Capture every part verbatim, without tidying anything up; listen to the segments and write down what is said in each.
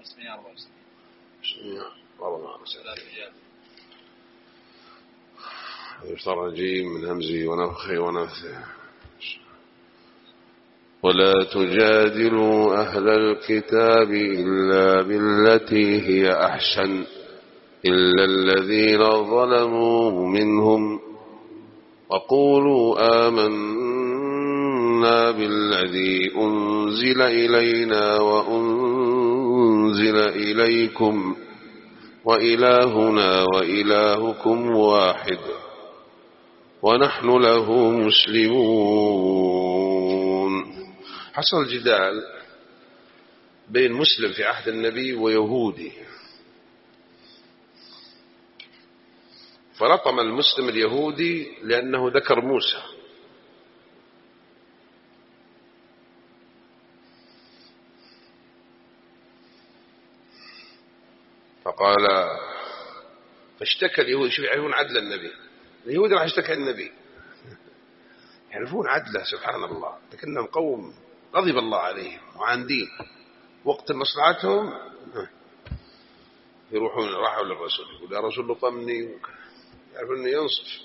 الرجيم من همزه ونفخه ونفثه. ولا تجادلوا أهل الكتاب إلا بالتي هي أحسن إلا الذين ظلموا منهم وقولوا آمنا بالذي أنزل إلينا وأنزل إليكم وإلهنا وإلهكم واحد ونحن له مسلمون. حصل جدال بين مسلم في عهد النبي ويهودي، فلطم المسلم اليهودي لأنه ذكر موسى، فقال فاشتكى اليهود. شوف يعرفون عدل النبي، اليهود راح يشتكي النبي، يعرفون عدله سبحان الله، لكنهم قوم غضب الله عليهم وعاندين، وقت مصلحتهم يروحون راحوا للرسول يقول يا رسول لطمني، يعرفون أنه ينصف.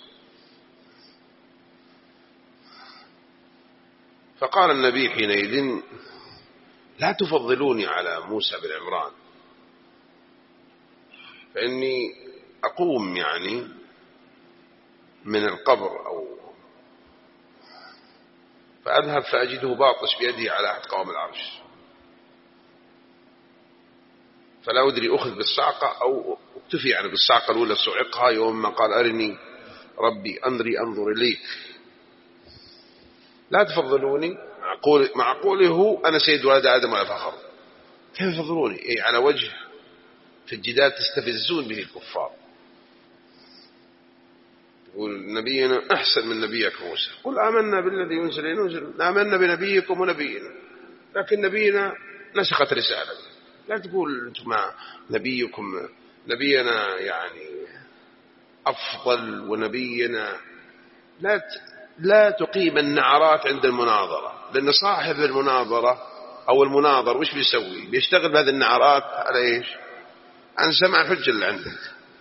فقال النبي حينئذ لا تفضلوني على موسى بن عمران، فإني أقوم يعني من القبر أو فأذهب فأجده باطش بيده على أحد قوام العرش، فلا أدري أخذ بالصعقة أو اكتفي يعني بالصعقة الأولى صعقها يوم ما قال أرني ربي أنظري أنظر إليك. لا تفضلوني مع قوله أنا سيد ولد آدم ولا فخر، كيف تفضلوني؟ إيه على وجه في الجدال تستفزون به الكفار. يقول نبينا أحسن من نبيك موسى، قل آمنا بالذي ينزل ينزل آمنا بنبيكم ونبينا، لكن نبينا نسخت رسالة. لا تقول أنتم مع نبيكم نبينا يعني أفضل ونبينا، لا لا تقيم النعرات عند المناظرة، لأن صاحب المناظرة أو المناظر وش بيسوي؟ بيشتغل بهذه النعرات على إيش؟ عن سمع الحجة اللي عندك،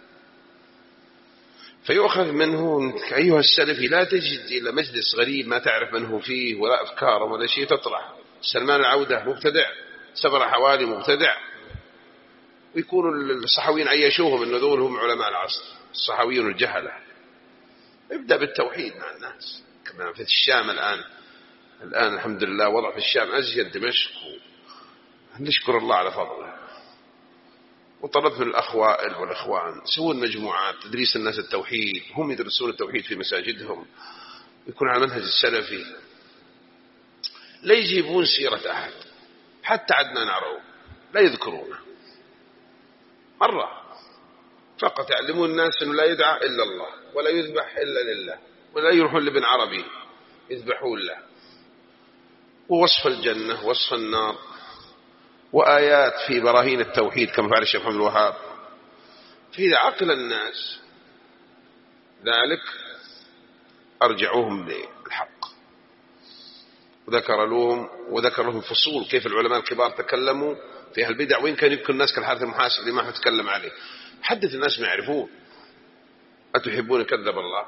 فيؤخذ منه أيها السلفي لا تجد إلى مجلس غريب ما تعرف من هو فيه ولا أفكار ولا شيء تطرح. سلمان العودة مبتدع، سبر حوالي مبتدع، ويكونوا الصحويين عيشوهم أن ذول هم علماء العصر، الصحويين الجهلة. ابدأ بالتوحيد مع الناس كما في الشام الآن. الآن الحمد لله وضع في الشام أزيد دمشق، نشكر الله على فضله. وطلبت من الأخوائل والأخوان يسوون مجموعات تدريس الناس التوحيد، هم يدرسون التوحيد في مساجدهم، يكون على منهج السلفي، لا يجيبون سيرة أحد حتى عدنان عرو لا يذكرونه مرة، فقط يعلمون الناس أنه لا يدعى إلا الله ولا يذبح إلا لله ولا يروحون لابن عربي يذبحون له، ووصف الجنة وصف النار وآيات في براهين التوحيد كما فعل الشيخ محمد الوهاب. فإذا عقل الناس ذلك أرجعوهم للحق، وذكر لهم وذكر لهم فصول كيف العلماء الكبار تكلموا في البدع، وين كان يمكن الناس كالحارث المحاسب اللي ما نتكلم عليه. حدث الناس ما يعرفون. أتحبون كذب الله؟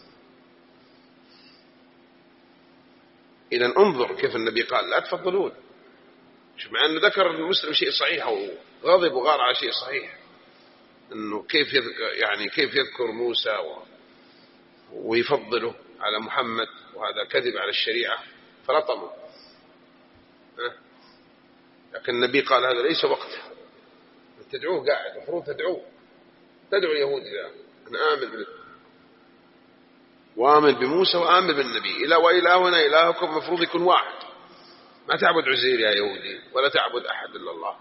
إذا انظر كيف النبي قال لا تفضلون، مع أنه ذكر المسلم شيء صحيح وغضب وغار على شيء صحيح، أنه كيف يذكر يعني كيف يذكر موسى ويفضله على محمد، وهذا كذب على الشريعة فلطمه. لكن النبي قال هذا ليس وقته، تدعوه قاعد، المفروض تدعوه، تدعو اليهود إلى أن آمن بالله وآمن بموسى وآمن بالنبي إلى وإلهنا إلهكم، مفروض يكون واحد، ما تعبد عزير يا يهودي ولا تعبد أحد إلا الله.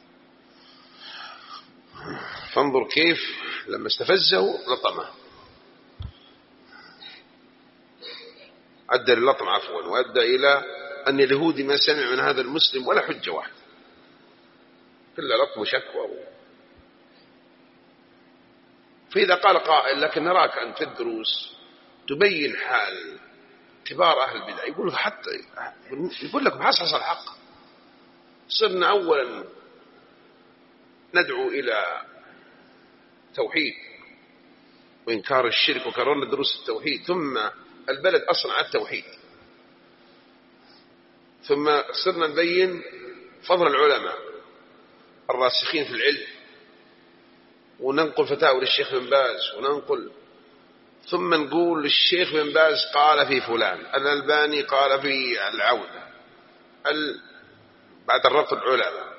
فانظر كيف لما استفزه لطمه، أدى للطم عفوا، وأدى إلى أن اليهودي ما سمع من هذا المسلم ولا حجة واحدة، كله لطم وشكوى. فإذا قال قائل لكن نراك أن في الدروس تبين حال كبار أهل البدع، يقول حتى يقول لكم حصحص الحق، صرنا أولا ندعو إلى توحيد وإنكار الشرك وكررنا دروس التوحيد، ثم البلد أصلا على التوحيد، ثم صرنا نبين فضل العلماء الراسخين في العلم، وننقل فتاوى للشيخ بن باز وننقل، ثم نقول الشيخ بن باز قال في فلان، الألباني قال في العودة، ال... بعد الربط العلماء،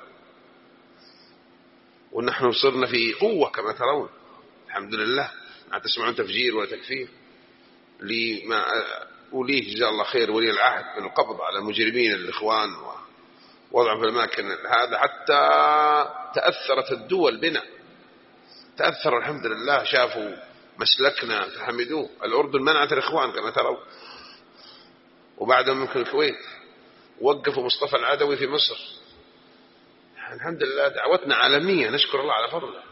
ونحن صرنا في قوة كما ترون الحمد لله. ما تسمعون تفجير ولا تكفير لما أوليه جزاه الله خير ولي العهد من القبض على مجرمين الإخوان ووضعهم في الأماكن هذا، حتى تأثرت الدول بنا، تأثروا الحمد لله، شافوا مسلكنا تحمدوه. الأردن منعت الإخوان كما ترون، وبعدهم ممكن الكويت، وقفوا مصطفى العدوي في مصر. الحمد لله دعوتنا عالمية، نشكر الله على فضله.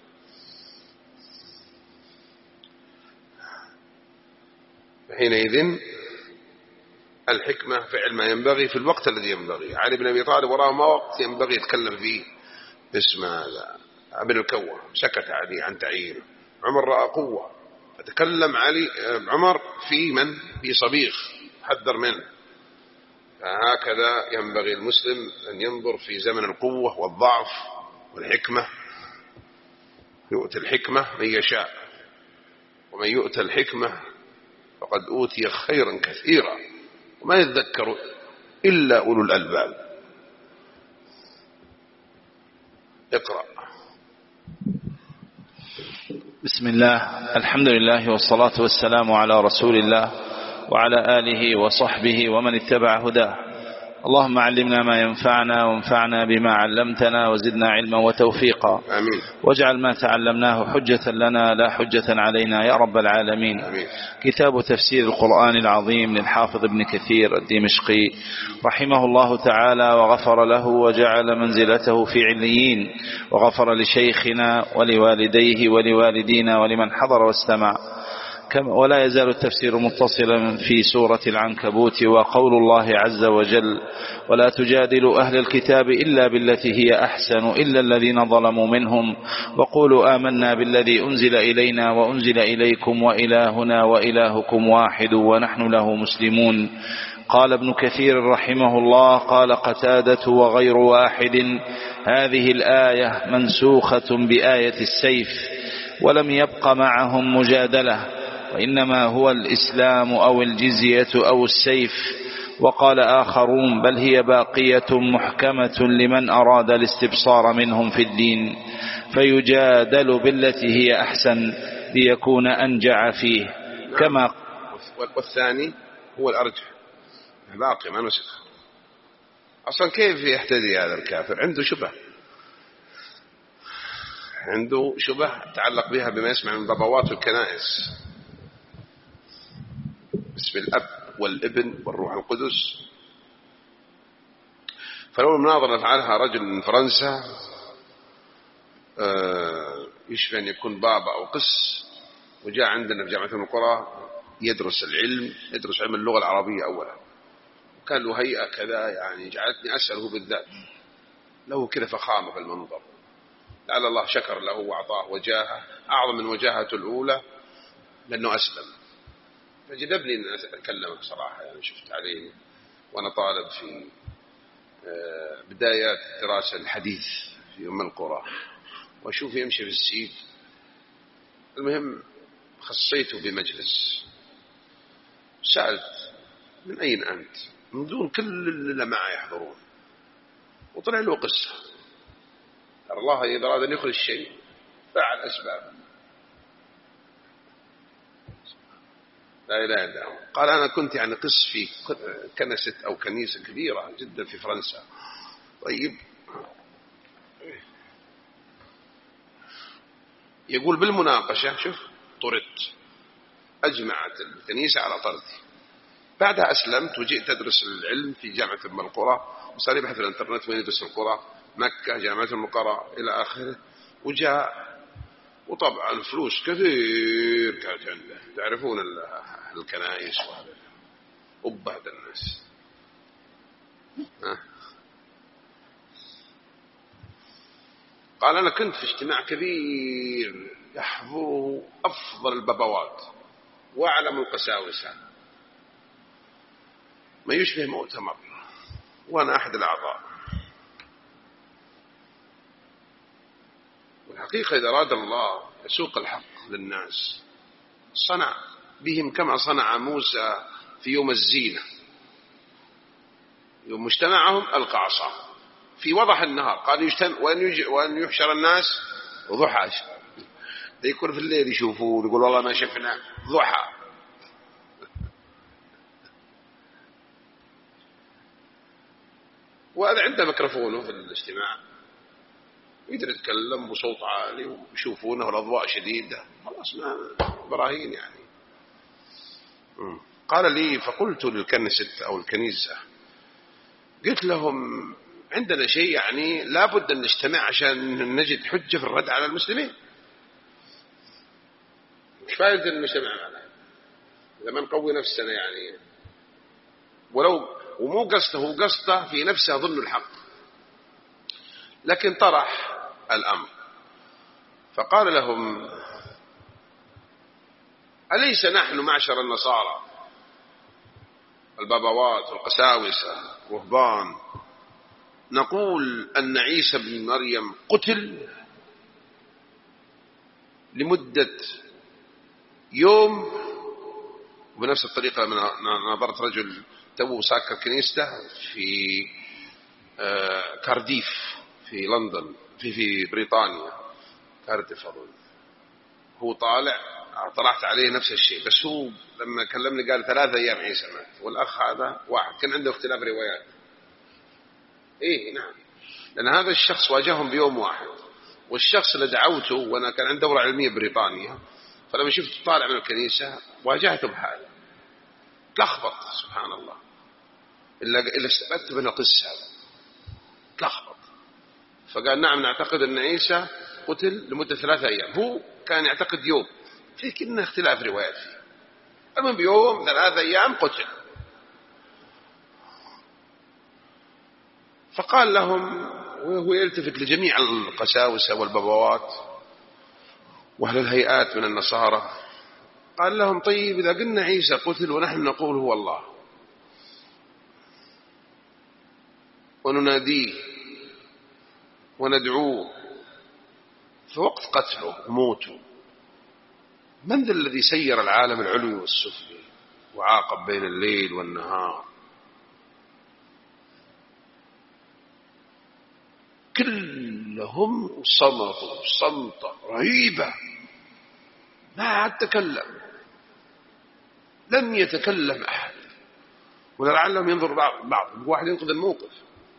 حينئذ الحكمة فعل ما ينبغي في الوقت الذي ينبغي. علي بن أبي طالب وراه ما وقت ينبغي يتكلم فيه باسم هذا ابن الكوة، سكت علي عن تعيينه. عمر رأى قوة فتكلم علي عمر في من؟ في صبيغ، حذر منه. فهكذا ينبغي المسلم أن ينظر في زمن القوة والضعف والحكمة. يؤتي الحكمة من يشاء، ومن يؤتى الحكمة فقد أوتي خيرا كثيرا، وما يذكر إلا أولو الألباب. اقرأ. بسم الله، الحمد لله والصلاة والسلام على رسول الله وعلى آله وصحبه ومن اتبع هداه. اللهم علمنا ما ينفعنا وانفعنا بما علمتنا وزدنا علما وتوفيقا. آمين. واجعل ما تعلمناه حجة لنا لا حجة علينا يا رب العالمين. آمين. كتاب تفسير القرآن العظيم للحافظ ابن كثير الدمشقي رحمه الله تعالى وغفر له وجعل منزلته في عليين، وغفر لشيخنا ولوالديه ولوالدينا ولمن حضر واستمع. ولا يزال التفسير متصلا في سورة العنكبوت، وقول الله عز وجل: ولا تجادلوا أهل الكتاب إلا بالتي هي أحسن إلا الذين ظلموا منهم وقولوا آمنا بالذي أنزل إلينا وأنزل إليكم وإلهنا وإلهكم واحد ونحن له مسلمون. قال ابن كثير رحمه الله: قال قتادة وغير واحد: هذه الآية منسوخة بآية السيف، ولم يبق معهم مجادلة، وإنما هو الإسلام أو الجزية أو السيف. وقال آخرون: بل هي باقية محكمة لمن أراد الاستبصار منهم في الدين، فيجادل بالتي هي أحسن ليكون أنجع فيه. نعم. كما والثاني هو الأرجح، باقي ما نسخ. أصلا كيف يهتدي هذا الكافر؟ عنده شبه، عنده شبه تعلق بها بما يسمع من بابوات الكنائس باسم الأب والابن والروح القدس. فلو المناظرة فعلها رجل من فرنسا يشفى أن يكون بابا أو قس، وجاء عندنا في جامعة القرى يدرس العلم، يدرس علم اللغة العربية أولا، وكان له هيئة كذا يعني جعلتني أسأله بالذات، له كذا فخامة في المنظر، لعل الله شكر له وأعطاه وجاهة أعظم من وجاهته الأولى لأنه أسلم. فجذبني أن أتكلم بصراحة، يعني شفت عليه وأنا طالب في بدايات دراسة الحديث في أم القرى، وأشوف يمشي في السيد. المهم خصيته بمجلس، سألت: من أين أنت؟ من دون كل اللي معه يحضرون، وطلع له قصة. الله إذا أراد أن يخرج شيء فعل أسباب، لا إله إلا هو. قال: أنا كنت يعني قس في كنيسة أو كنيسة كبيرة جدا في فرنسا. طيب، يقول بالمناقشة شوف طردت، أجمعت الكنيسة على طردي. بعدها أسلمت وجئت أدرس العلم في جامعة أم القرى، وصار يبحث في الانترنت وين يدرس القرى، مكة، جامعة أم القرى إلى آخره. وجاء، وطبعا فلوس كثير كانت عنده، تعرفون الكنائس وهذا، وبهد الناس. ها؟ قال أنا كنت في اجتماع كبير يحضره أفضل البابوات وأعلم القساوسة، ما يشبه مؤتمر، وأنا أحد الأعضاء. والحقيقة إذا أراد الله يسوق الحق للناس صنع بهم كما صنع موسى في يوم الزينة، يوم مجتمعهم ألقى عصاه في وضح النهار، قال يجتمع وأن يحشر الناس ضحى، ده يكون في الليل يشوفون يقول والله ما شفنا ضحى. وهذا عنده ميكروفونه في الاجتماع يقدر يتكلم بصوت عالي ويشوفونه الأضواء شديدة، خلاص ما براهين يعني. قال لي فقلت للكنيسة أو الكنيسة، قلت لهم عندنا شيء يعني لابد أن نجتمع عشان نجد حجة في الرد على المسلمين، مش فائدة المجتمع معنا إذا ما نقوي نفسنا يعني، ولو ومو قصده هو قصده في نفسه ظن الحق، لكن طرح الأمر. فقال لهم أليس نحن معشر النصارى البابوات والقساوسة والرهبان نقول أن عيسى بن مريم قتل لمدة يوم؟ وبنفس الطريقة نظرت رجل تو ساكر كنيسته في كارديف في لندن في في بريطانيا، كارديف أظن، هو طالع طلعت عليه نفس الشيء، بس هو لما كلمني قال ثلاثة أيام عيسى مات، والأخ هذا واحد كان عنده اختلاف روايات. إيه نعم، لأن هذا الشخص واجههم بيوم واحد، والشخص اللي دعوته وأنا كان عندي دورة علمية بريطانيا، فلما شفت طالع من الكنيسة واجهته بحاله تلخبط سبحان الله، إلا إلا استفدت من القصة هذا تلخبط. فقال نعم نعتقد أن عيسى قتل لمدة ثلاثة أيام، هو كان يعتقد يوم، في كنا اختلاف روايات فيه، المهم بيوم ثلاثة أيام قتل. فقال لهم وهو يلتفت لجميع القساوسة والبابوات وأهل الهيئات من النصارى، قال لهم طيب إذا قلنا عيسى قتل ونحن نقول هو الله ونناديه وندعوه في وقت قتله وموته، من ذا الذي سير العالم العلوي والسفلي وعاقب بين الليل والنهار؟ كلهم صمتوا صمتة رهيبة، ما عاد تكلم، لم يتكلم أحد، ولعلهم ينظر بعض بعض واحد ينقذ الموقف.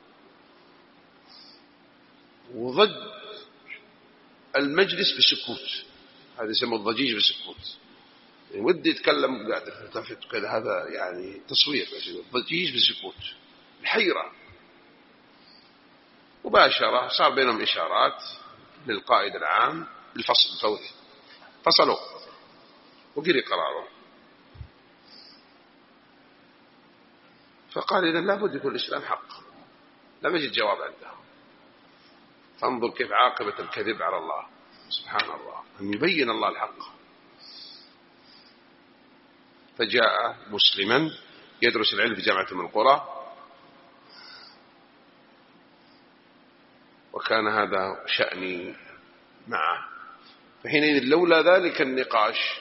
وضج المجلس بسكوت، هذا يسمى الضجيج بسكوت، يعني ودي يتكلم قاعد يلتفت كذا، هذا يعني تصوير، الضجيج بسكوت الحيرة. مباشرة صار بينهم إشارات للقائد العام بالفصل الفوري، فصلوا وقري قراره. فقال إذن لابد يكون الإسلام حق، لم يجد جواب عنده. فانظر كيف عاقبة الكذب على الله سبحان الله، أن يبين الله الحق. فجاء مسلما يدرس العلم في جامعة من القرى، وكان هذا شأني معه. فحينئذ لولا ذلك النقاش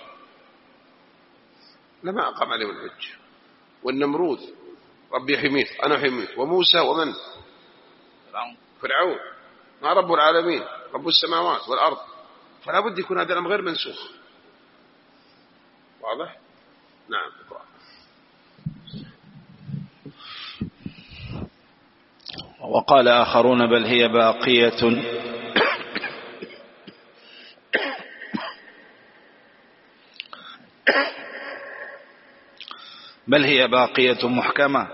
لما أقام عليهم الحج. والنمرود ربي حميت أنا حميت، وموسى ومن فرعون، ما رب العالمين رب السماوات والأرض، فلا بد يكون هذا الأمر غير منسوخ. واضح؟ نعم. وقال آخرون بل هي باقية بل هي باقية محكمة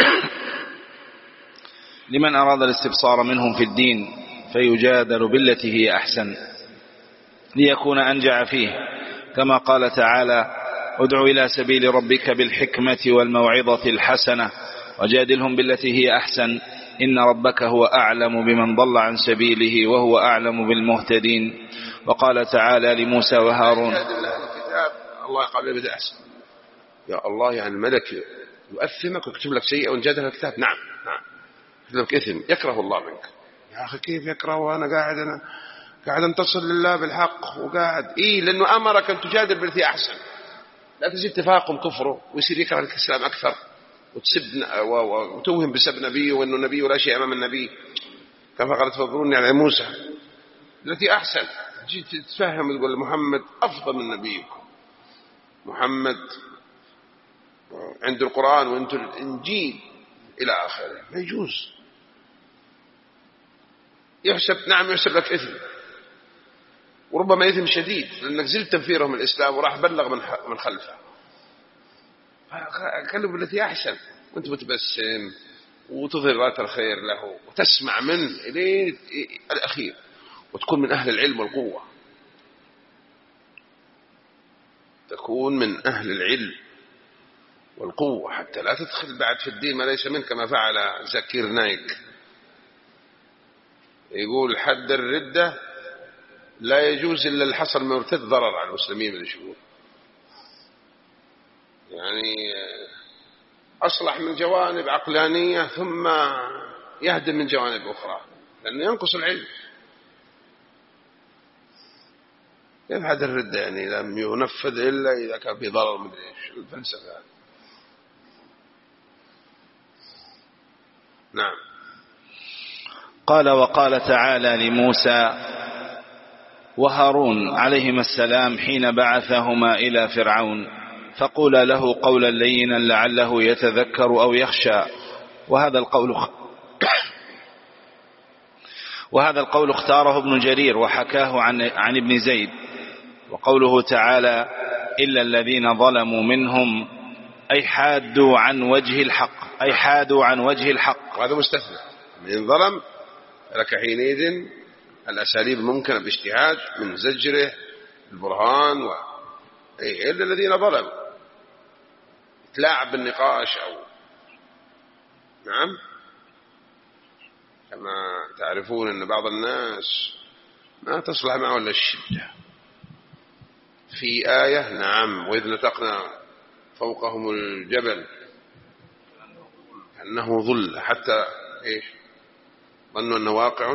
لمن أراد الاستبصار منهم في الدين، فيجادل بالتي هي أحسن ليكون أنجع فيه، كما قال تعالى ادع إلى سبيل ربك بالحكمة والموعظة الحسنة وجادلهم بالتي هي أحسن إن ربك هو أعلم بمن ضل عن سبيله وهو أعلم بالمهتدين. وقال تعالى لموسى وهارون الله قال بدأ أحسن يا الله يعني الملك يؤثمك ويكتب لك سيئة وانجادها الكتاب. نعم نعم يكتب لك إثم يكره الله منك. يا أخي كيف يكره وأنا قاعد أنا قاعد انتصر لله بالحق وقاعد إيه لأنه أمرك أن تجادل بالتي أحسن. لا تزيد تفاقم كفره ويصير يكره الإسلام أكثر وتسب وتوهم بسب نبيه وأنه نبي ولا شيء أمام النبي كما قال تفضلوني على موسى التي أحسن. جيت تتفهم تقول محمد أفضل من نبيكم محمد عند القرآن وانتم الإنجيل إلى آخره. ما يجوز. يحسب نعم يحسب لك إثم وربما إثم شديد لأنك زلت تنفيرهم الإسلام وراح بلغ من من خلفه. كلوا بالتي أحسن وانت متبسم وتظهر رات الخير له وتسمع منه إلى الأخير وتكون من أهل العلم والقوة. تكون من أهل العلم والقوة حتى لا تدخل بعد في الدين ما ليس منك كما فعل زكير نايك. يقول حد الردة لا يجوز إلا الحصر مرتد ضرر على المسلمين من الشهور. يعني أصلح من جوانب عقلانية ثم يهدم من جوانب أخرى لأنه ينقص العلم. كيف حد الردة يعني لم ينفذ إلا إذا كان في ضرر من إيش الفلسفة. نعم. قال وقال تعالى لموسى وهارون عليهما السلام حين بعثهما إلى فرعون فقولا له قولا لينا لعله يتذكر أو يخشى. وهذا القول وهذا القول اختاره ابن جرير وحكاه عن عن ابن زيد. وقوله تعالى إلا الذين ظلموا منهم أي حادوا عن وجه الحق أي حادوا عن وجه الحق. وهذا مستثنى من ظلم لك حينئذ الأساليب الممكنة باجتهاد من زجره البرهان و... إيه إلا الذين ظلموا تلاعب بالنقاش أو نعم كما تعرفون أن بعض الناس ما تصلح معه إلا الشدة. في آية نعم وإذ نتقنا فوقهم الجبل أنه ظل حتى إيش ظنوا أنه واقع.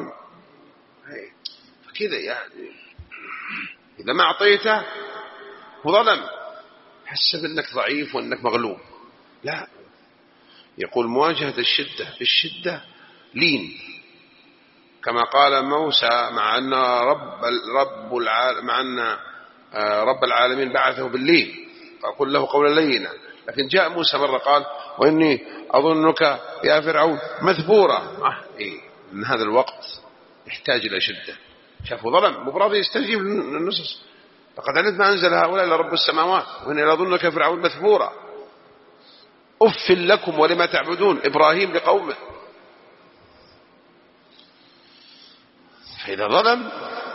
فكذا يعني إذا ما أعطيته وظلم حسب أنك ضعيف وأنك مغلوب. لا يقول مواجهة الشدة بالشدة لين كما قال موسى مع أن رب رب العالم مع أن رب العالمين بعثه بالليل فقل له قولا لينا. لكن جاء موسى مرة قال وإني أظنك يا فرعون مثبورا. آه إيه من هذا الوقت يحتاج إلى شدة. شافوا ظلم مبراضي يستجيب للنصوص لقد علمت ما أنزل هؤلاء إلا رب السماوات وإني أظنك يا فرعون مثبورا. أف لكم ولما تعبدون إبراهيم لقومه. فإذا ظلم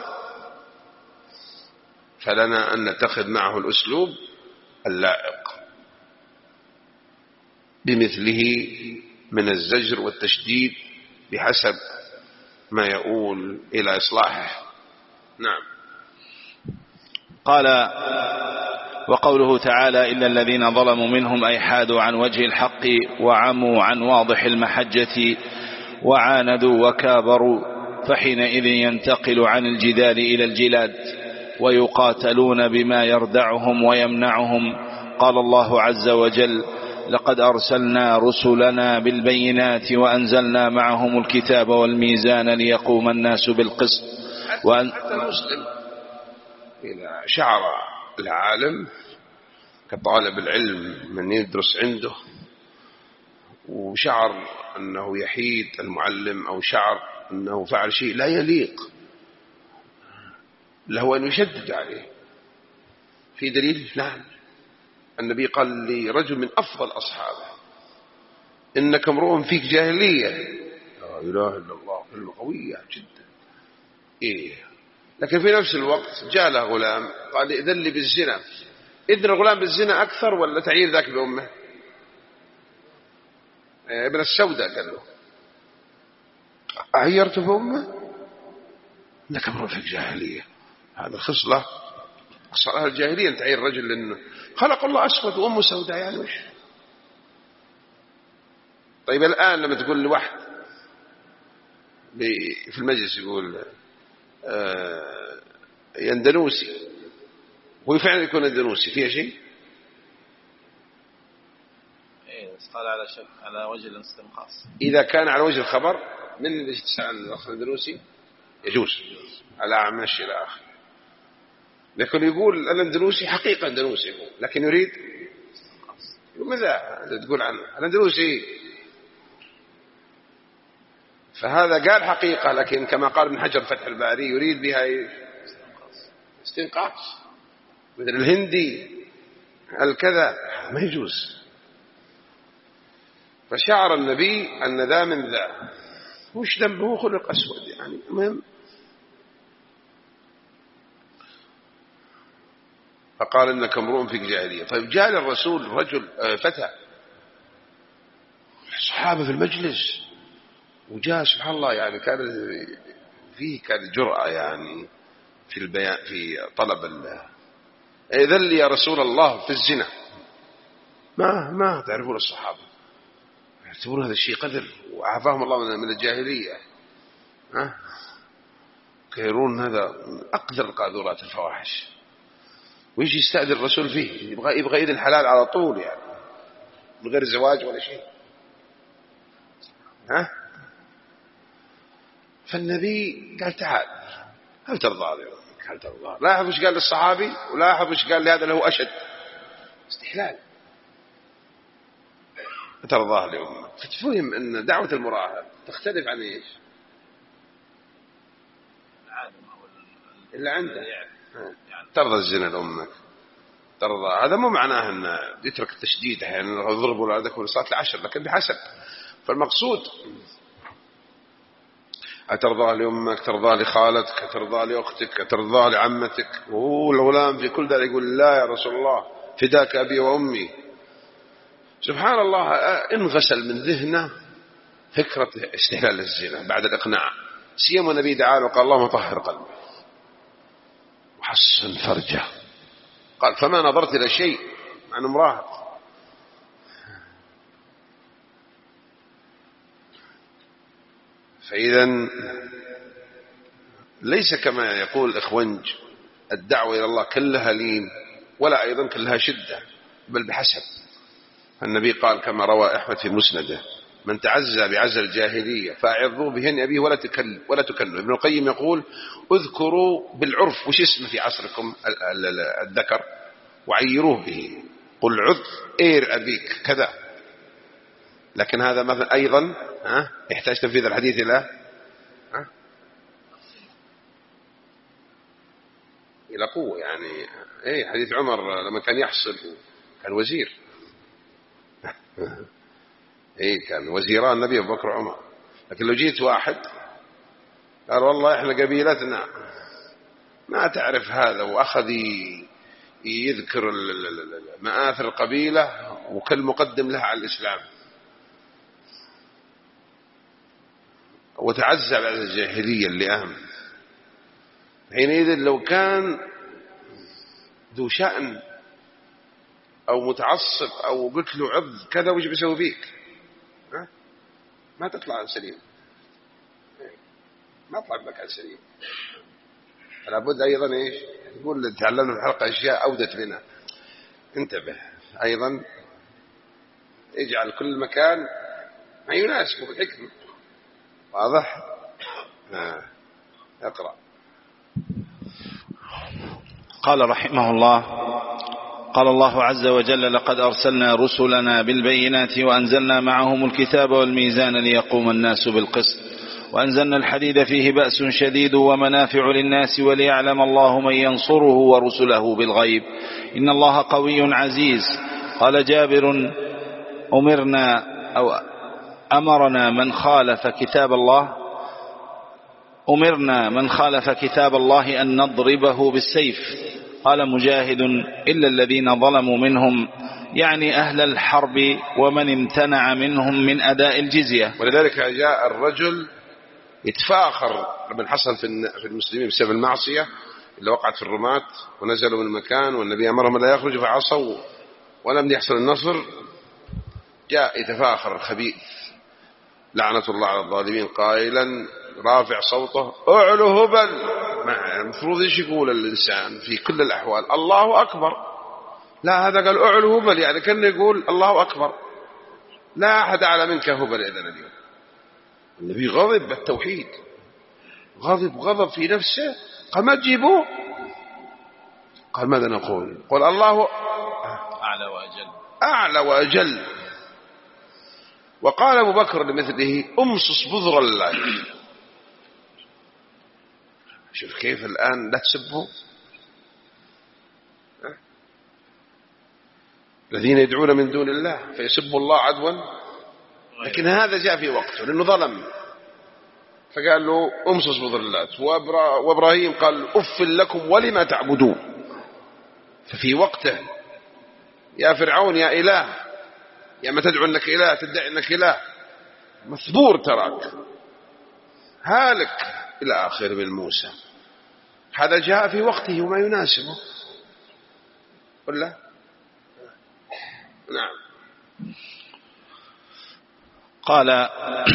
فلنا أن نتخذ معه الأسلوب اللائق بمثله من الزجر والتشديد بحسب ما يؤول إلى إصلاحه. نعم. قال وقوله تعالى إلا الذين ظلموا منهم أي حادوا عن وجه الحق وعموا عن واضح المحجة وعاندوا وكابروا فحينئذ ينتقل عن الجدال إلى الجلاد ويقاتلون بما يردعهم ويمنعهم. قال الله عز وجل لقد أرسلنا رسلنا بالبينات وأنزلنا معهم الكتاب والميزان ليقوم الناس بالقسط. وأن حتى المسلم إذا شعر العالم كطالب العلم من يدرس عنده وشعر أنه يحيد المعلم أو شعر أنه فعل شيء لا يليق له أن يشدد عليه. في دليل؟ نعم. النبي قال لرجل من أفضل أصحابه إنك امرؤ فيك جاهلية. لا إله إلا الله كلمة قوية جدا. إيه لكن في نفس الوقت جاء له غلام قال إذن لي بالزنا. إذن الغلام بالزنا أكثر ولا تعيير ذاك بأمه؟ ابن السوداء قال له عيرت بأمه إنك امرؤ فيك جاهلية. هذا خصلة صلاة الجاهلية، أن تعير رجل لأنه خلق الله أسود وأمه سوداء، يعني وش؟ طيب الآن لما تقول لواحد في المجلس يقول آه يندنوسي، هو فعلا يكون يندنوسي فيها شيء؟ إيه قال على شك على وجه الاستنقاص. إذا كان على وجه الخبر من اللي تسأل الأخ الأندلسي يجوز على أعمش إلى آخر. لكن يقول الأندلسي حقيقة أندلسي يقول، لكن يريد ماذا تقول عنه الأندلسي؟ فهذا قال حقيقة، لكن كما قال ابن حجر فتح الباري يريد بها استنقاص، مثل الهندي الكذا ما يجوز. فشعر النبي أن ذا من ذا، وش ذنبه؟ خلق أسود يعني. المهم فقال إنك امرؤ فيك جاهلية. طيب جاء الرسول رجل فتى صحابة في المجلس، وجاء سبحان الله يعني كان فيه كان جرأة يعني في البيان في طلب الله. إذن لي يا رسول الله في الزنا. ما ما تعرفون الصحابة يعتبرون هذا الشيء قدر، وعافاهم الله من الجاهلية. ها كيرون هذا من أقدر القاذورات الفواحش، ويجي يستأذن الرسول فيه، يبغى يبغى إذن الحلال على طول يعني من غير زواج ولا شيء. ها فالنبي قال تعال هل ترضى؟ هل ترضى؟ لاحظ وش قال للصحابي، ولاحظ وش قال لهذا اللي هو أشد استحلال. ترضاه لأمك. فتفهم أن دعوة المراهق تختلف عن إيش إلا عنده. ترضى الزنا لأمك، ترضى. هذا مو معناه أن يترك التشديد يعني يضربوا لأولادكم صلاة العشر، لكن بحسب. فالمقصود أترضى لأمك، ترضى لخالتك، ترضى لأختك، ترضى لعمتك. وهو الغلام في كل ذلك يقول لا يا رسول الله فداك أبي وأمي. سبحان الله انغسل من ذهنه فكرة استحلال الزنا بعد الإقناع. سيما النبي دعاه وقال اللهم طهر قلبه وحسن فرجه. قال فما نظرت إلى شيء عن امرأة. فإذا ليس كما يقول الإخوانج الدعوة إلى الله كلها لين ولا أيضا كلها شدة، بل بحسب. النبي قال كما روى أحمد في مسنده من تعزى بعزى الجاهلية فأعظوا بهن أبيه ولا تكل ولا تكلوا. ابن القيم يقول اذكروا بالعرف وش اسمه في عصركم الذكر وعيروه به، قل عذ إير أبيك كذا. لكن هذا مثلا أيضا ها يحتاج تنفيذ الحديث إلى ها إلى قوة يعني. إيه حديث عمر لما كان يحصل كان وزير إيه كان وزيران النبي أبو بكر وعمر. لكن لو جيت واحد قال والله إحنا قبيلتنا ما تعرف هذا، وأخذ يذكر مآثر القبيلة وكل مقدم لها على الإسلام وتعزى على الجاهلية اللي أهم، حينئذ لو كان ذو شأن أو متعصب أو قلت له عض كذا وش بيسوي فيك؟ ها؟ ما تطلع سليم، ما طلع بك سليم. لابد أيضا إيش يقول تعلمنا في الحلقة أشياء أودت لنا. انتبه أيضا اجعل كل مكان ما يناسبه بالحكمة. واضح؟ آه. اقرأ. قال رحمه الله قال الله عز وجل لقد أرسلنا رسلنا بالبينات وأنزلنا معهم الكتاب والميزان ليقوم الناس بالقسط وأنزلنا الحديد فيه بأس شديد ومنافع للناس وليعلم الله من ينصره ورسله بالغيب إن الله قوي عزيز. قال جابر أمرنا أو أمرنا من خالف كتاب الله أمرنا من خالف كتاب الله أن نضربه بالسيف. قال مجاهد إلا الذين ظلموا منهم يعني أهل الحرب ومن امتنع منهم من أداء الجزية. ولذلك جاء الرجل يتفاخر من حصل في المسلمين بسبب المعصية اللي وقعت في الرماة ونزلوا من المكان والنبي أمرهم لا يخرجوا فعصوا ولم يحصل النصر، جاء يتفاخر الخبيث لعنة الله على الظالمين قائلا رافع صوته اعلو هبل. المفروض ايش يقول الإنسان في كل الأحوال؟ الله أكبر. لا، هذا قال اعلو هبل، يعني كان يقول الله أكبر، لا أحد أعلى منك هبل إذن اليوم. النبي غضب بالتوحيد، غضب غضب في نفسه، قال ما تجيبوه، قال ماذا نقول؟ قل الله أعلى وأجل أعلى وأجل. وقال أبو بكر لمثله امصص بذر الله. شوف كيف الآن لا تسبوا الذين يدعون من دون الله فيسبوا الله عدوا، لكن هذا جاء في وقته لأنه ظلم، فقال له امصص بذر اللات. وإبراهيم قال أف لكم ولما تعبدون، ففي وقته يا فرعون يا إله، يا ما تدعو أنك إله تدعي أنك إله، مثبور تراك هالك إلى آخر من موسى. هذا جاء في وقته وما يناسبه ولا؟ نعم. قال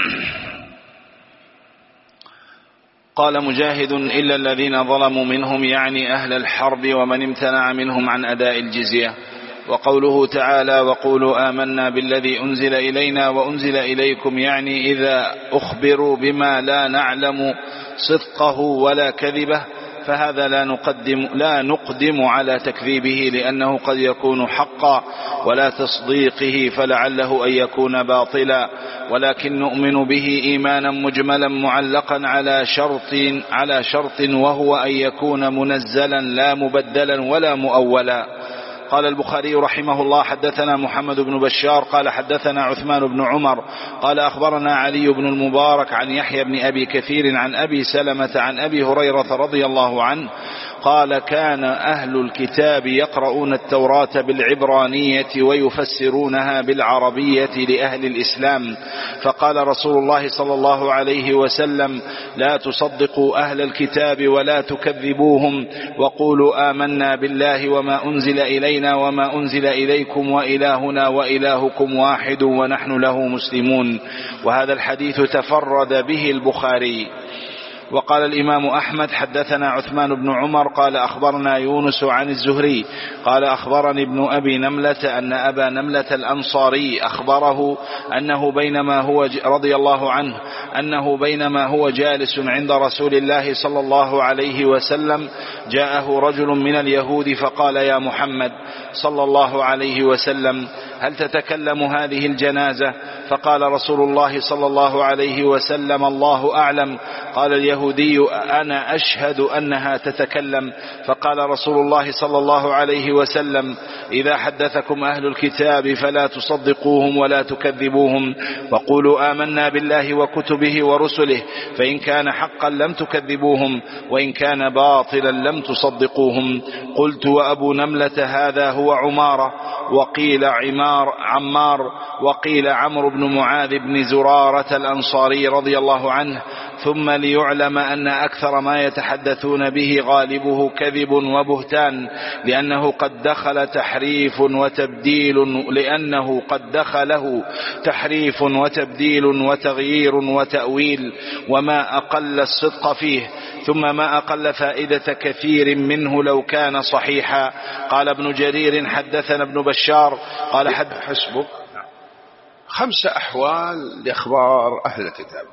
قال مجاهد إلا الذين ظلموا منهم يعني أهل الحرب ومن امتنع منهم عن أداء الجزية. وقوله تعالى وقولوا آمنا بالذي أنزل إلينا وأنزل إليكم يعني إذا أخبروا بما لا نعلم صدقه ولا كذبه فهذا لا نقدم, لا نقدم على تكذيبه لأنه قد يكون حقا ولا تصديقه فلعله أن يكون باطلا، ولكن نؤمن به إيمانا مجملا معلقا على شرط, على شرط وهو أن يكون منزلا لا مبدلا ولا مؤولا. قال البخاري رحمه الله حدثنا محمد بن بشار قال حدثنا عثمان بن عمر قال أخبرنا علي بن المبارك عن يحيى بن أبي كثير عن أبي سلمة عن أبي هريرة رضي الله عنه قال كان أهل الكتاب يقرؤون التوراة بالعبرانية ويفسرونها بالعربية لأهل الإسلام، فقال رسول الله صلى الله عليه وسلم لا تصدقوا أهل الكتاب ولا تكذبوهم وقولوا آمنا بالله وما أنزل إلينا وما أنزل إليكم وإلهنا وإلهكم واحد ونحن له مسلمون. وهذا الحديث تفرد به البخاري. وقال الإمام أحمد حدثنا عثمان بن عمر قال أخبرنا يونس عن الزهري قال أخبرني ابن أبي نملة أن أبا نملة الأنصاري أخبره أنه بينما هو رضي الله عنه أنه بينما هو جالس عند رسول الله صلى الله عليه وسلم جاءه رجل من اليهود فقال يا محمد صلى الله عليه وسلم هل تتكلم هذه الجنازة؟ فقال رسول الله صلى الله عليه وسلم الله أعلم. قال اليهودي أنا أشهد أنها تتكلم. فقال رسول الله صلى الله عليه وسلم إذا حدثكم أهل الكتاب فلا تصدقوهم ولا تكذبوهم وقولوا آمنا بالله وكتبه ورسله فإن كان حقا لم تكذبوهم وإن كان باطلا لم تصدقوهم. قلت وأبو نملة هذا هو عمارة وقيل عمار عمار وقيل عمرو بن معاذ بن زرارة الأنصاري رضي الله عنه. ثم ليعلم أن أكثر ما يتحدثون به غالبه كذب وبهتان لأنه قد دخل تحريف وتبديل لأنه قد دخله تحريف وتبديل وتغيير وتأويل وما أقل الصدق فيه ثم ما أقل فائدة كثير منه لو كان صحيحا. قال ابن جرير حدثنا ابن بشار قال حد حسبك خمس أحوال لأخبار أهل الكتاب.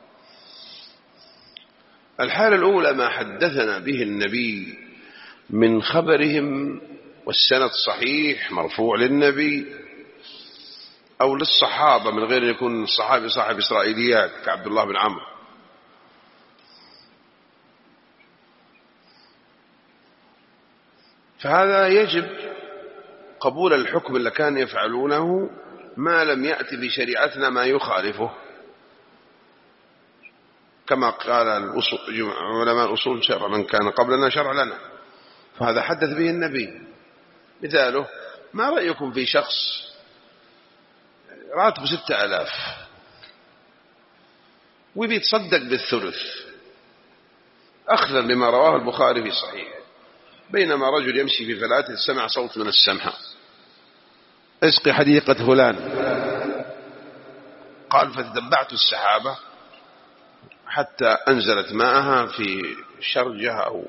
الحالة الأولى ما حدثنا به النبي من خبرهم والسند صحيح مرفوع للنبي أو للصحابة من غير أن يكون الصحابي صاحب إسرائيليات كعبد الله بن عمرو. فهذا يجب قبول الحكم اللي كان يفعلونه ما لم يأتي بشريعتنا ما يخالفه، كما قال علماء الأصول شرع من كان قبلنا شرع لنا، فهذا حدث به النبي. مثاله ما رأيكم في شخص راتب ستة آلاف ويبي يتصدق بالثلث أخذا بما رواه البخاري في صحيحه. بينما رجل يمشي في فلاة سمع صوت من السماء: اسقي حديقة فلان. قال: فتتبعت السحابة حتى أنزلت ماءها في شرجها أو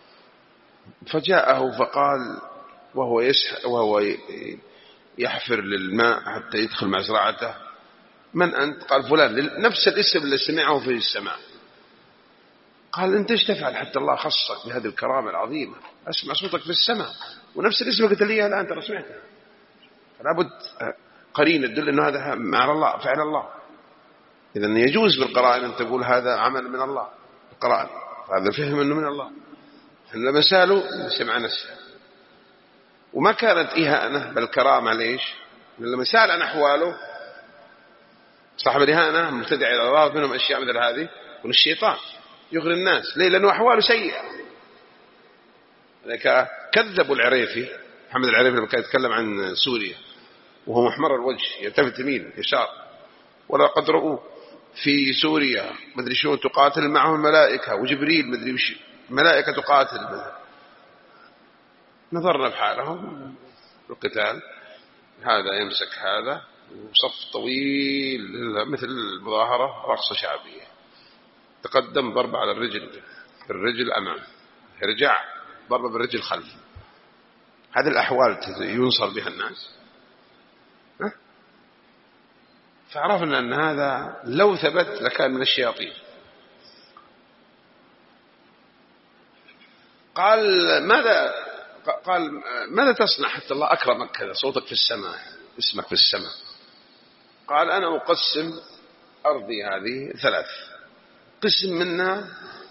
فجاءه فقال وهو يسح وهو يحفر للماء حتى يدخل مزرعته: من أنت؟ قال: فلان، نفس الاسم اللي سمعه في السماء. قال: أنت ايش تفعل حتى الله خصك بهذه الكرامة العظيمة؟ أسمع صوتك في السماء ونفس الاسم قلت لي الآن ترى سمعته. لابد قرينة تدل أنه هذا مع الله، فعل الله. إذن يجوز بالقرائن أن تقول هذا عمل من الله، القرائن هذا فهم أنه من الله. لما سألوا سمع نفسه، وما كانت إهانة بل كرامة. ليش؟ لما سأل عن أحواله صاحب الإهانة مبتدع إلى الله منهم أشياء مثل هذه، والشيطان يغري الناس. ليه؟ لأنه أحواله سيئة. لذلك كذبوا العريفي، محمد العريفي لما كان يتكلم عن سوريا وهو محمر الوجه يلتفت يمين يسار: ولقد رؤوا في سوريا مدري شو تقاتل معهم الملائكة وجبريل مدري وش ملائكة تقاتل. نظرنا بحالهم القتال، هذا يمسك هذا وصف طويل مثل المظاهرة رقصة شعبية، تقدم ضرب على الرجل بالرجل أمام، ارجع ضرب بالرجل خلف. هذه الأحوال ينصر بها الناس. فعرفنا أن هذا لو ثبت لكان من الشياطين. قال: ماذا قال ماذا تصنع حتى الله أكرمك كذا صوتك في السماء اسمك في السماء؟ قال: أنا أقسم أرضي هذه ثلاث، قسم منها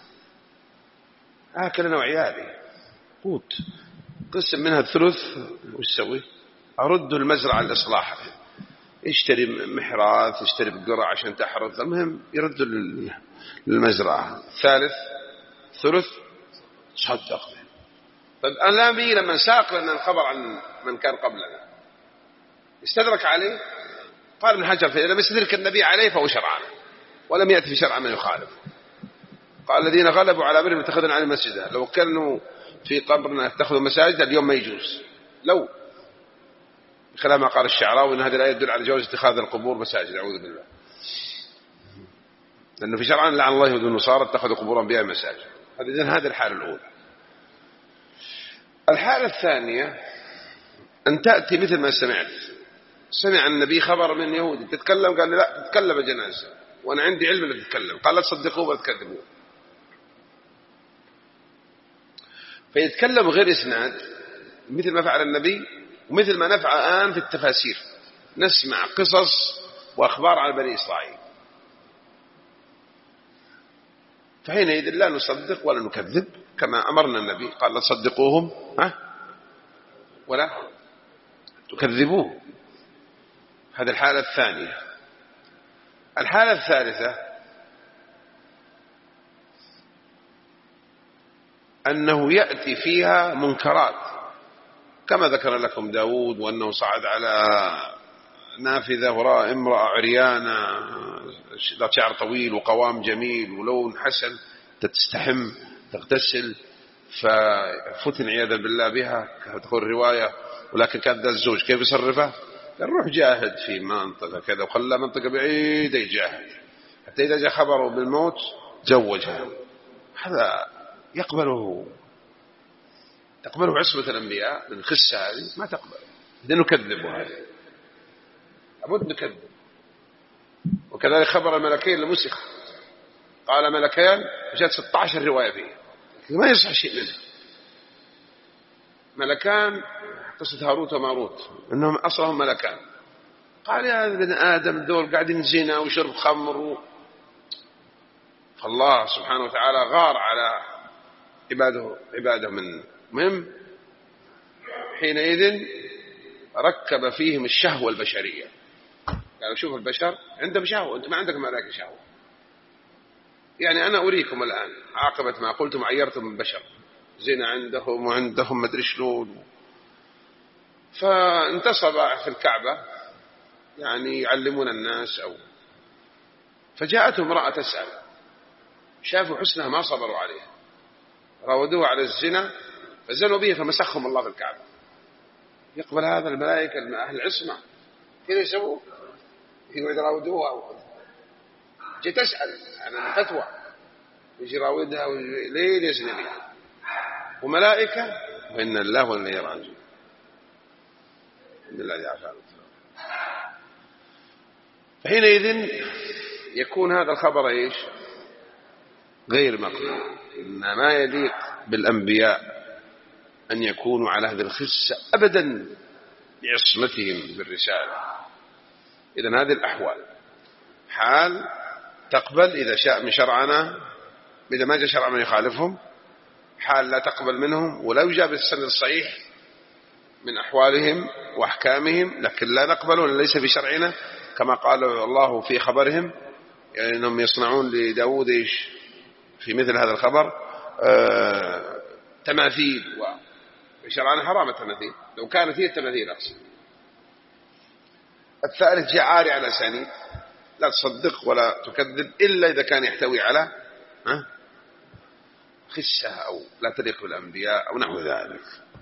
آكل أنا وعيالي قوت، قسم منها الثلث وش سوي؟ أرد المزرعة الإصلاح، يشتري محراث يشتري بقرة عشان تحرث، المهم يرد للمزرعة. ثالث ثلث صدق. طيب النبي لما ساق لنا الخبر عن من كان قبلنا استدرك عليه. قال ابن حجر: لم يستدرك النبي عليه فهو شرعان، ولم يأتي في شرع من يخالف. قال: الذين غلبوا على أمرهم اتخذوا عن المسجد. لو كانوا في قبرنا اتخذوا مساجد اليوم ما يجوز. لو خلاف ما قال الشعراوي ان هذه الآية تدل على جواز اتخاذ القبور مساجد، أعوذ بالله، لأنه في شرعان لعن الله يهود والنصارى اتخذوا قبور أنبياء مساجد. هذه هذه الحالة الأولى. الحالة الثانية أن تأتي مثل ما سمعت، سمع النبي خبر من يهودي تتكلم، قال لي: لا تتكلم جنازة وأنا عندي علم أن تتكلم. قال: لا تصدقوه ولا تكذبوه. فيتكلم غير إسناد مثل ما فعل النبي ومثل ما نفعل الآن في التفاسير، نسمع قصص وأخبار عن بني إسرائيل. فحينئذ لا نصدق ولا نكذب كما أمرنا النبي، قال: لا تصدقوهم ها ولا تكذبوه. هذه الحالة الثانية. الحالة الثالثة أنه يأتي فيها منكرات كما ذكر لكم داود، وأنه صعد على نافذة وراء امرأة عريانة ذات شعر طويل وقوام جميل ولون حسن تستحم تغتسل، ففتن عياذا بالله بها تقول الرواية. ولكن كان ذا الزوج كيف يصرفه؟ قال: روح جاهد في منطقة كذا، وخلى منطقة بعيدة يجاهد حتى إذا جاء خبره بالموت زوجها. هذا يقبله تقبله عصمة الأنبياء من الخسة هذه؟ ما تقبل. إذا نكذب، هذا لابد نكذب. وكذلك خبر الملكين لمسخ، قال ملكان جاءت ستة عشر رواية فيه ما يصح شيء منها. ملكان قصة هاروت وماروت إنهم أصلهم ملكان. قال: يا ابن آدم دول قاعدين زنا وشرب خمر و... فالله سبحانه وتعالى غار على عباده عباده من مهم. حينئذ ركب فيهم الشهوة البشرية. قالوا: شوف البشر عندهم شهوة، أنت ما عندك ملاك شهوة. يعني أنا أريكم الآن عاقبة ما قلتم عيرتم من بشر، زنا عندهم وعندهم مدري شلون. فانتصب في الكعبة يعني يعلمون الناس أو فجاءته امرأة تسأل، شافوا حسنها ما صبروا عليها، راودوه على الزنا فزنوا به فمسخهم الله في الكعبة. يقبل هذا الملائكة أهل العصمة كيف يسووا؟ يقول راودوها، جي تسأل عن الفتوى، يجي راودها ليه يزني بها، وملائكة وإن الله وإن إليه راجعون. إن الله يعفو. فحينئذ يكون هذا الخبر إيش؟ غير مقبول. إن ما يليق بالأنبياء أن يكونوا على هذه الخسة أبدا بعصمتهم بالرسالة. إذن هذه الأحوال حال تقبل إذا شاء من شرعنا، إذا ما جاء شرع من يخالفهم، حال لا تقبل منهم ولا يجاب السند الصحيح من أحوالهم وأحكامهم، لكن لا نقبل ليس في شرعنا، كما قال الله في خبرهم يعني أنهم يصنعون لداود إيش في مثل هذا الخبر آه تماثيل، وفي شرعنا حرام التماثيل لو كانت هي التماثيل أقصد. الثالث جاء عاري على أسانيد، لا تصدق ولا تكذب إلا إذا كان يحتوي على ها خسة أو لا تليق بالأنبياء أو نحو ذلك.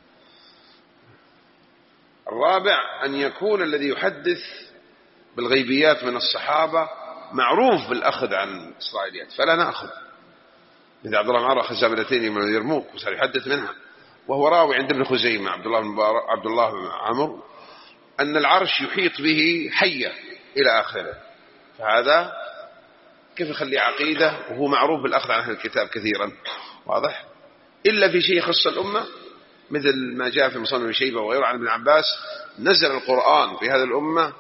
الرابع أن يكون الذي يحدث بالغيبيات من الصحابة معروف بالأخذ عن الإسرائيليات فلا نأخذ. إذا عبد الله بن عمرو أخذ جابلتين من اليرموك وصار يحدث منها، وهو راوي عند ابن خزيمة عبد الله بن عبد الله بن عمرو أن العرش يحيط به حية إلى آخره، فهذا كيف يخلي عقيدة وهو معروف بالأخذ عن أهل الكتاب كثيرا؟ واضح؟ إلا في شيء يخص الأمة مثل ما جاء في مصنف ابن شيبة وغيره عن ابن عباس نزل القرآن في هذه الأمة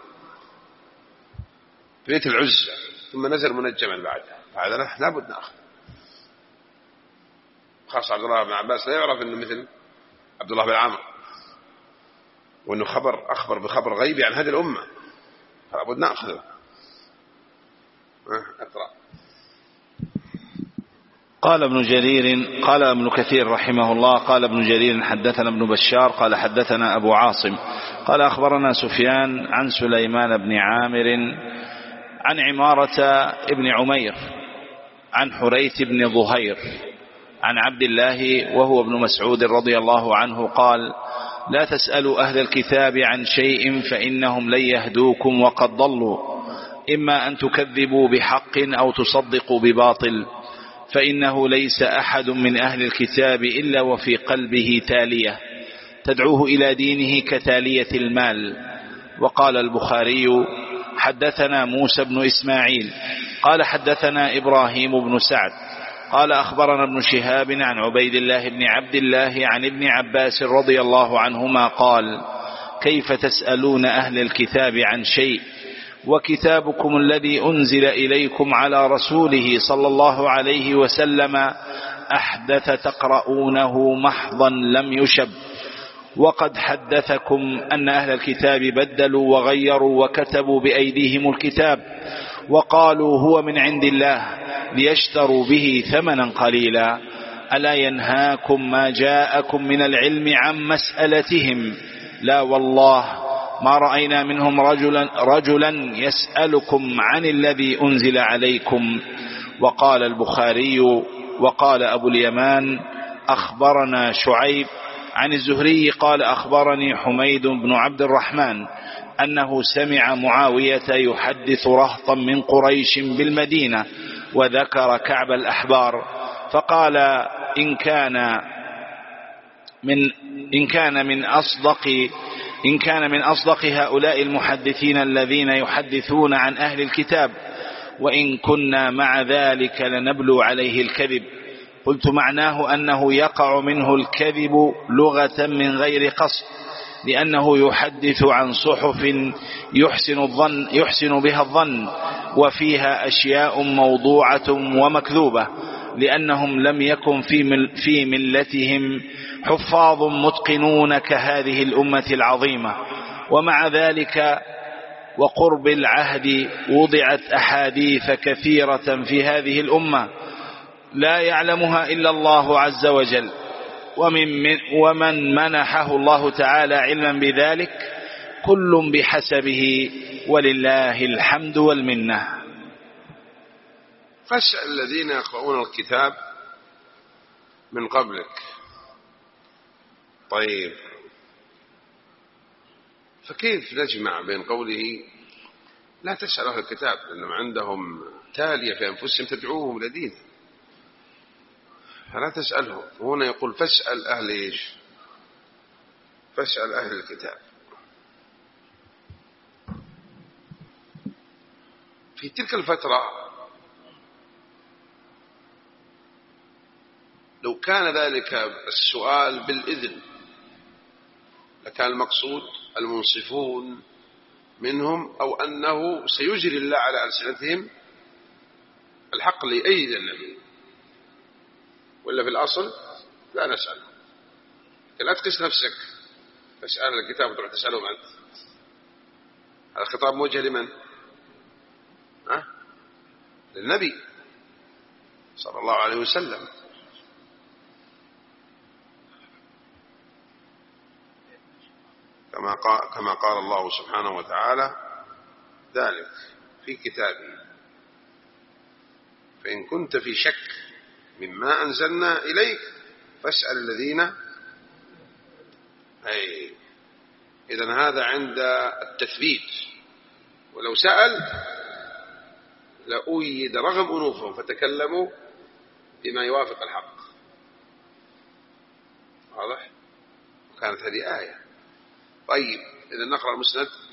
في بيت العزة ثم نزل منجما بعدها، فهذا لا بد نأخذ. خاصة عبد الله بن عباس لا يعرف أنه مثل عبد الله بن عمرو، وأنه خبر أخبر بخبر غيبي عن هذه الأمة، فلا بد نأخذه. أقرأ. قال ابن جرير قال ابن كثير رحمه الله قال ابن جرير حدثنا ابن بشار قال حدثنا أبو عاصم قال أخبرنا سفيان عن سليمان بن عامر عن عمارة ابن عمير عن حريث بن ظهير عن عبد الله وهو ابن مسعود رضي الله عنه قال لا تسألوا أهل الكتاب عن شيء فإنهم لن يهدوكم وقد ضلوا، إما أن تكذبوا بحق أو تصدقوا بباطل، فإنه ليس أحد من أهل الكتاب إلا وفي قلبه تالية تدعوه إلى دينه كتالية المال. وقال البخاري حدثنا موسى بن إسماعيل قال حدثنا إبراهيم بن سعد قال أخبرنا ابن شهاب عن عبيد الله بن عبد الله عن ابن عباس رضي الله عنهما قال كيف تسألون أهل الكتاب عن شيء وكتابكم الذي أنزل إليكم على رسوله صلى الله عليه وسلم أحدث تقرؤونه محضا لم يشب، وقد حدثكم أن أهل الكتاب بدلوا وغيروا وكتبوا بأيديهم الكتاب وقالوا هو من عند الله ليشتروا به ثمنا قليلا، ألا ينهاكم ما جاءكم من العلم عن مسألتهم؟ لا والله ما رأينا منهم رجلا, رجلا يسألكم عن الذي أنزل عليكم. وقال البخاري وقال أبو اليمان أخبرنا شعيب عن الزهري قال أخبرني حميد بن عبد الرحمن أنه سمع معاوية يحدث رهطا من قريش بالمدينة وذكر كعب الأحبار فقال إن كان من إن كان من أصدق إن كان من أصدق هؤلاء المحدثين الذين يحدثون عن أهل الكتاب، وإن كنا مع ذلك لنبلو عليه الكذب. قلت معناه أنه يقع منه الكذب لغة من غير قصد، لأنه يحدث عن صحف يحسن, الظن يحسن بها الظن وفيها أشياء موضوعة ومكذوبة، لأنهم لم يكن في ملتهم حفاظ متقنون كهذه الأمة العظيمة. ومع ذلك وقرب العهد وضعت أحاديث كثيرة في هذه الأمة لا يعلمها إلا الله عز وجل، ومن, ومن منحه الله تعالى علما بذلك كل بحسبه ولله الحمد والمنة. فاسأل الذين يقرؤون الكتاب من قبلك. طيب، فكيف نجمع بين قوله لا تسأل أهل الكتاب لأنهم عندهم تالية في أنفسهم تدعوهم لدين، فلا تسألهم، وهنا يقول فاسأل أهل إيش؟ فاسأل أهل الكتاب. في تلك الفترة لو كان ذلك السؤال بالإذن لكان المقصود المنصفون منهم، أو أنه سيجري الله على ألسنتهم الحق لأيد النبي، ولا في الأصل لا نسأل. لا تقس نفسك تسأل الكتاب وتروح تسألهم أنت. هذا الخطاب موجه لمن؟ أه؟ للنبي صلى الله عليه وسلم. كما قال, كما قال الله سبحانه وتعالى ذلك في كتابه: فإن كنت في شك مما أنزلنا إليك فاسأل الذين. أي إذن هذا عند التثبيت، ولو سأل لأويد رغم أنوفهم فتكلموا بما يوافق الحق. واضح؟ وكانت هذه آية. طيب، إذا نقرأ المسند.